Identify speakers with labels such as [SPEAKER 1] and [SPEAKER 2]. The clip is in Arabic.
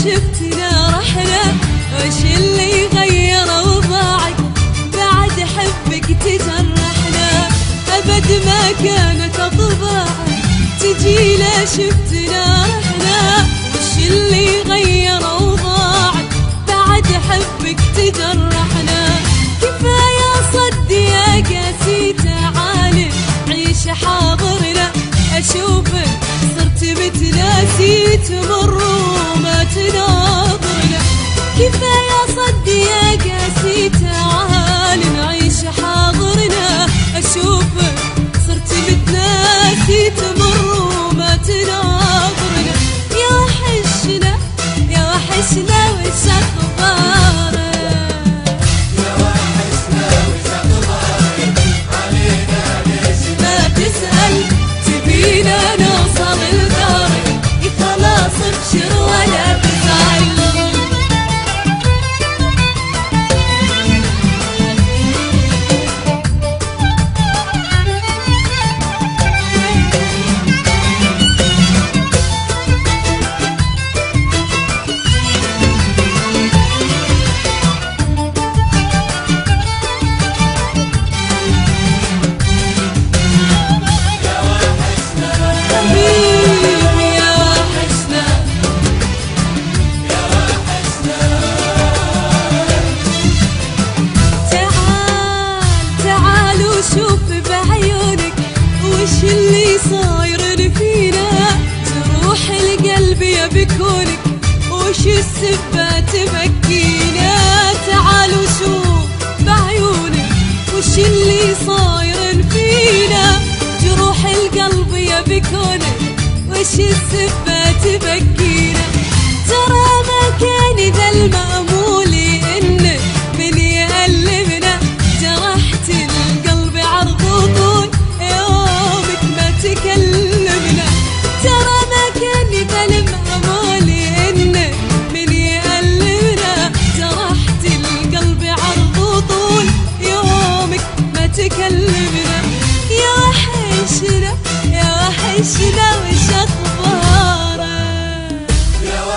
[SPEAKER 1] شفتنا رحنا، وش اللي غير وضاعك بعد حبك تجرحنا؟ أبد ما كانت أطباعك تجينا شفتنا رحنا، وش اللي غير وضاعك بعد حبك تجرحنا؟ كفاية صد يا قاسي تعالي عيش حاضرنا، أشوفك صرت بتناسي تمر وما تناظرنا. كفاية صد يا قاسي تعال نعيش حاضرنا، أشوفك صرت بتناسي تمر وما تناظرنا. يا وحشنا يا وحشنا وش أخبارك؟
[SPEAKER 2] يا وحشنا وش أخبارك؟ علينا ليش
[SPEAKER 1] ما تسأل تبينا نوصل لدارك، خلاص ابشر ولا تزعل. شوف بعيونك وش اللي صاير فينا، جروح القلب يا بكونك وش السبة تبكينا. تعالوا شوف بعيونك وش اللي صاير فينا، جروح القلب يا بكونك وش السبة تبكينا. ترى ما كان ذا المأمون